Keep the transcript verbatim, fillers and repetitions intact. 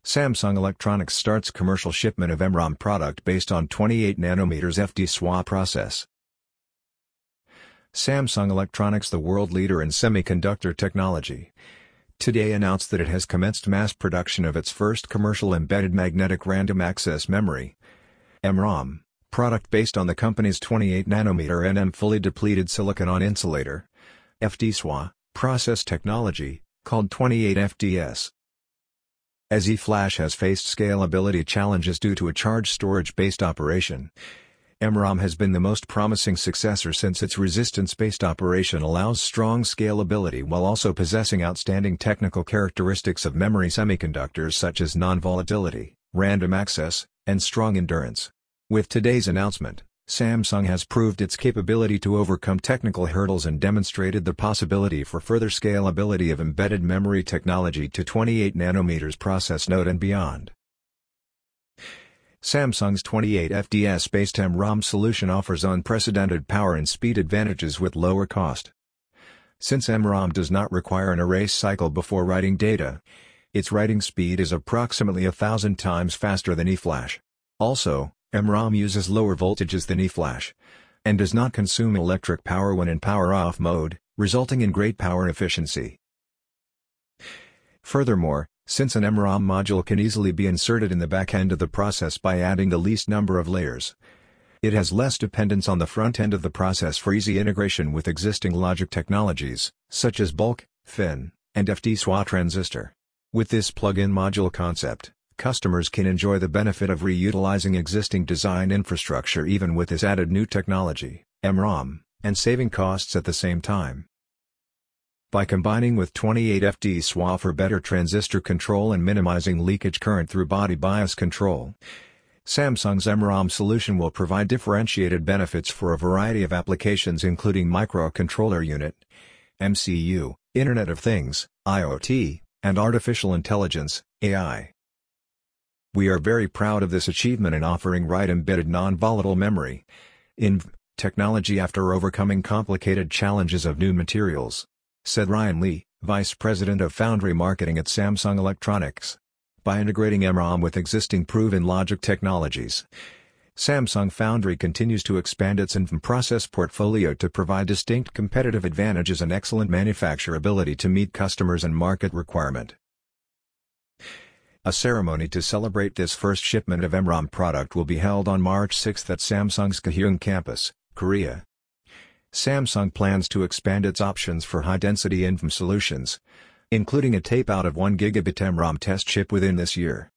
Samsung Electronics starts commercial shipment of M ROM product based on twenty-eight nanometers F D S O I process. Samsung Electronics, the world leader in semiconductor technology, today announced that it has commenced mass production of its first commercial embedded magnetic random access memory M ROM product based on the company's twenty-eight nanometer N M fully depleted silicon on insulator F D S O I process technology, called twenty-eight F D S. As eFlash has faced scalability challenges due to a charge storage-based operation, M ROM has been the most promising successor since its resistance-based operation allows strong scalability while also possessing outstanding technical characteristics of memory semiconductors such as non-volatility, random access, and strong endurance. With today's announcement, Samsung has proved its capability to overcome technical hurdles and demonstrated the possibility for further scalability of embedded memory technology to twenty-eight nanometers process node and beyond. Samsung's twenty-eight F D S-based M ROM solution offers unprecedented power and speed advantages with lower cost. Since M ROM does not require an erase cycle before writing data, its writing speed is approximately a thousand times faster than eFlash. Also, M ROM uses lower voltages than eFlash, and does not consume electric power when in power-off mode, resulting in great power efficiency. Furthermore, since an M ROM module can easily be inserted in the back end of the process by adding the least number of layers, it has less dependence on the front end of the process for easy integration with existing logic technologies, such as bulk, FIN, and F D S O I transistor. With this plug-in module concept, customers can enjoy the benefit of reutilizing existing design infrastructure even with this added new technology, M ROM, and saving costs at the same time. By combining with twenty-eight F D S O I for better transistor control and minimizing leakage current through body bias control, Samsung's M ROM solution will provide differentiated benefits for a variety of applications including microcontroller unit, M C U, Internet of Things, I O T, and artificial intelligence, A I. We are very proud of this achievement in offering right embedded non-volatile memory I N V technology after overcoming complicated challenges of new materials, said Ryan Lee, Vice President of Foundry Marketing at Samsung Electronics. By integrating M ROM with existing proven logic technologies, Samsung Foundry continues to expand its I N V process portfolio to provide distinct competitive advantages and excellent manufacturability to meet customers and market requirement. A ceremony to celebrate this first shipment of M ROM product will be held on March sixth at Samsung's Gahyeong campus, Korea. Samsung plans to expand its options for high-density I N V solutions, including a tape-out of one gigabit M ROM test chip within this year.